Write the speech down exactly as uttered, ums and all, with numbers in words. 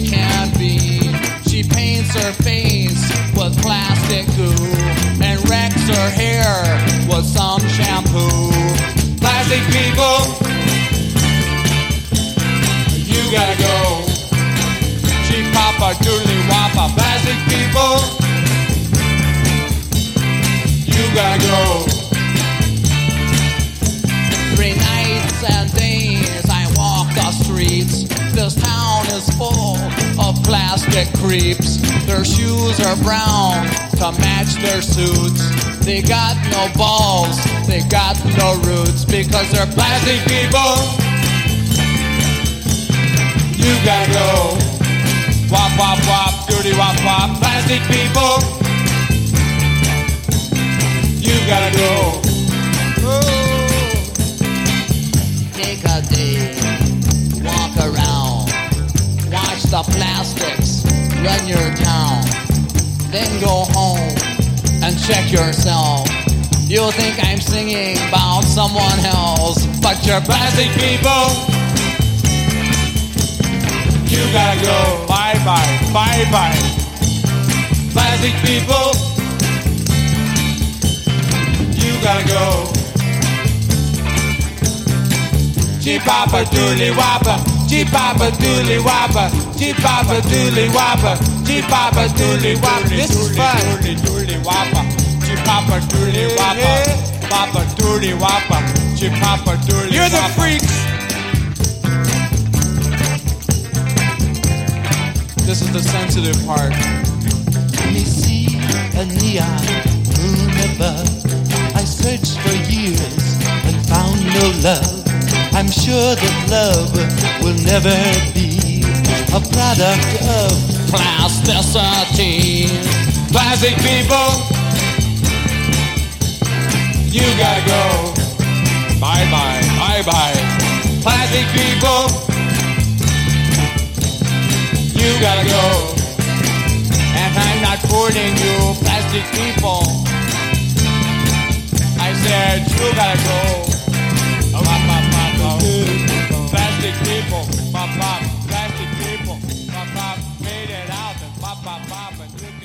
can be. She paints her face with plastic goo and wrecks her hair with some shampoo. Plastic people, you gotta go. Cheap papa, doodly wappa. Plastic people, you gotta go. Three nights and days I walk the streets. This town is full of plastic creeps. Their shoes are brown to match their suits. They got no balls, they got no roots, because they're plastic people. You gotta go. Wop, wop, wop, dirty wop, wop. Plastic people, you gotta go. Oh. Take a day, walk around, watch the plastics run your town. Then go home and check yourself. You think I'm singing about someone else, but you're plastic people. You gotta go. Bye bye, bye bye. Plastic people, you gotta go. Chee-papa doodly wappa, chee-papa doodly wappa, chee-papa doodly wappa, chee-papa doodly wappa. This is fun. Doodly doodly wappa, chee-papa doodly wappa, papa doodly wappa, chee-papa doodly wappa. You're the freaks. This is the sensitive part. Let me see a neon moon above. I searched for years and found no love. I'm sure that love will never be a product of plasticity. Plastic people, you gotta go. Bye bye, bye bye. Plastic people, you gotta go. And I'm not fooling you, plastic people. I said you gotta go. Plastic people, pop pop, plastic people, pop pop, made it out and pop pop pop and